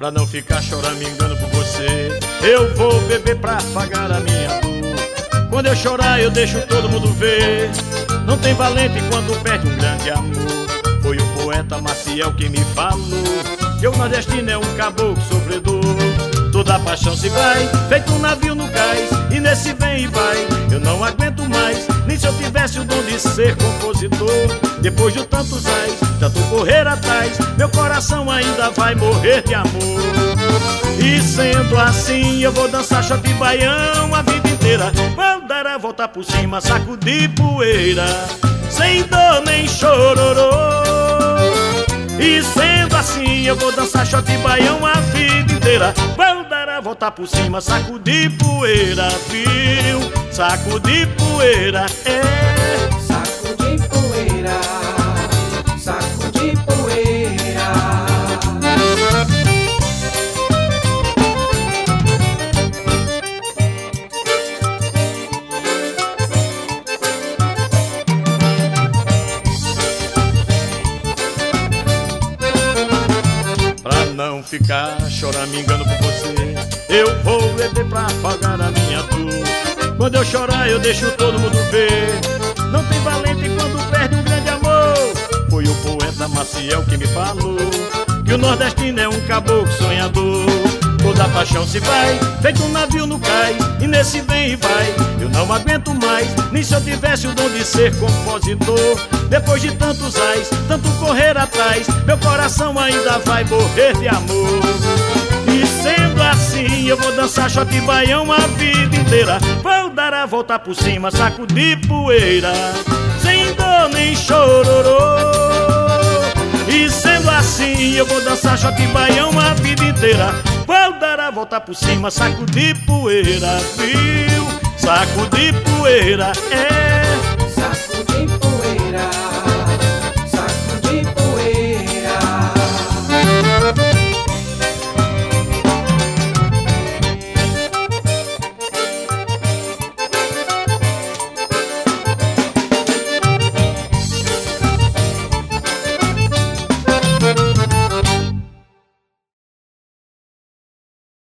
Pra não ficar choramingando por você, eu vou beber pra apagar a minha dor. Quando eu chorar eu deixo todo mundo ver. Não tem valente quando perde um grande amor. Foi o poeta Maciel que me falou que o nordestino é um caboclo sofredor. Toda a paixão se vai, feito um navio no cais, e nesse vem e vai eu não aguento mais. Nem se eu tivesse o dom de ser compositor. Depois de tantos ais, tanto correr atrás, meu coração ainda vai morrer de amor. E sendo assim eu vou dançar shot baião a vida inteira. Vou dar a volta por cima, sacudir poeira, sem dor nem chororô. E sendo assim eu vou dançar shot baião a vida inteira. Vou dar a volta por cima, sacudir poeira, viu? Sacudir poeira, é. Sacudir poeira, sacudir poeira. Pra não ficar choramingando por você, eu vou beber pra apagar a minha dor. Quando eu chorar eu deixo todo mundo ver. Não tem valente quando perde um grande amor. Foi o poeta Maciel que me falou que o nordestino é um caboclo sonhador. Toda a paixão se vai, feito um navio no cais, e nesse vem e vai eu não aguento mais. Nem se eu tivesse o dom de ser compositor. Depois de tantos ais, tanto correr atrás, meu coração ainda vai morrer de amor. E sendo assim eu vou dançar shot baião a vida inteira. Vou dar a volta por cima, sacudir poeira, sem dor nem chororô. E sendo assim eu vou dançar shot baião a vida inteira. Vou dar a volta por cima, sacudir poeira, viu? Sacudir poeira, é.